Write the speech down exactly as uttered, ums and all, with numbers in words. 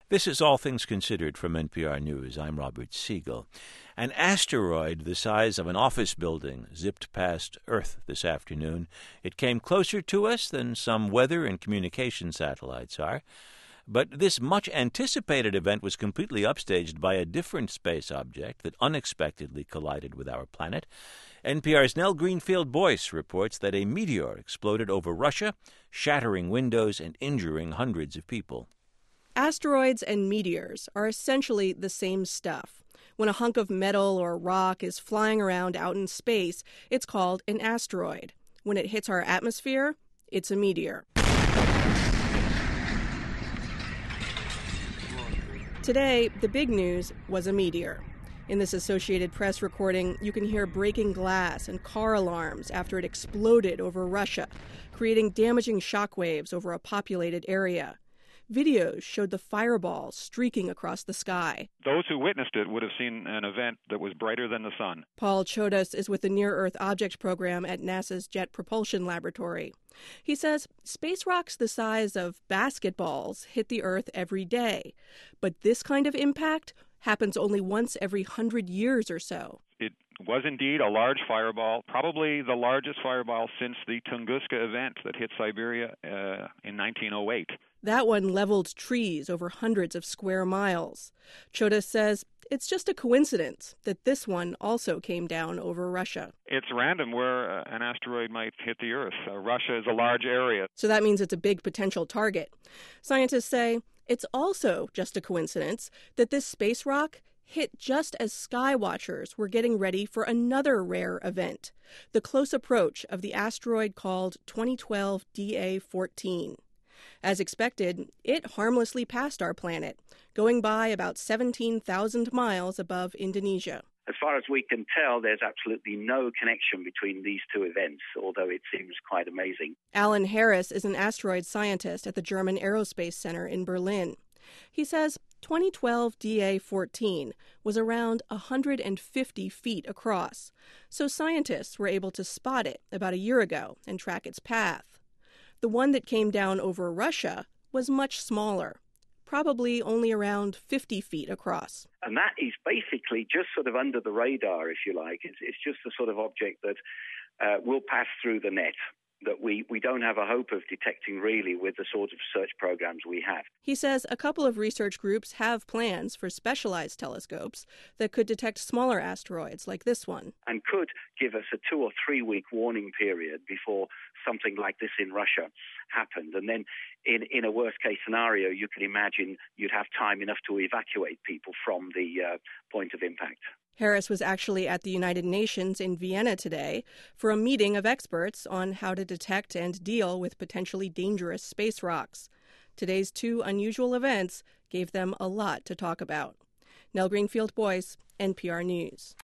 This is All Things Considered from N P R News. I'm Robert Siegel. An asteroid the size of an office building zipped past Earth this afternoon. It came closer to us than some weather and communication satellites are. But this much-anticipated event was completely upstaged by a different space object that unexpectedly collided with our planet. N P R's Nell Greenfield-Boyce reports that a meteor exploded over Russia, shattering windows and injuring hundreds of people. Asteroids and meteors are essentially the same stuff. When a hunk of metal or rock is flying around out in space, it's called an asteroid. When it hits our atmosphere, it's a meteor. Today, the big news was a meteor. In this Associated Press recording, you can hear breaking glass and car alarms after it exploded over Russia, creating damaging shockwaves over a populated area. Videos showed the fireballs streaking across the sky. Those who witnessed it would have seen an event that was brighter than the sun. Paul Chodas is with the Near-Earth Object Program at NASA's Jet Propulsion Laboratory. He says space rocks the size of basketballs hit the Earth every day. But this kind of impact happens only once every hundred years or so. It was indeed a large fireball, probably the largest fireball since the Tunguska event that hit Siberia uh, in nineteen oh eight. That one leveled trees over hundreds of square miles. Chodas says it's just a coincidence that this one also came down over Russia. It's random where uh, an asteroid might hit the Earth. Uh, Russia is a large area. So that means it's a big potential target. Scientists say it's also just a coincidence that this space rock hit just as sky watchers were getting ready for another rare event, the close approach of the asteroid called twenty twelve D A fourteen. As expected, it harmlessly passed our planet, going by about seventeen thousand miles above Indonesia. As far as we can tell, there's absolutely no connection between these two events, although it seems quite amazing. Alan Harris is an asteroid scientist at the German Aerospace Center in Berlin. He says twenty twelve D A fourteen was around one hundred fifty feet across, so scientists were able to spot it about a year ago and track its path. The one that came down over Russia was much smaller, probably only around fifty feet across. And that is basically just sort of under the radar, if you like. It's, it's just the sort of object that uh, will pass through the net, that we, we don't have a hope of detecting really with the sort of search programs we have. He says a couple of research groups have plans for specialized telescopes that could detect smaller asteroids like this one. And could give us a two or three week warning period before something like this in Russia happened. And then in, in a worst case scenario, you can imagine you'd have time enough to evacuate people from the uh, point of impact. Harris was actually at the United Nations in Vienna today for a meeting of experts on how to detect and deal with potentially dangerous space rocks. Today's two unusual events gave them a lot to talk about. Nell Greenfield-Boyce, N P R News.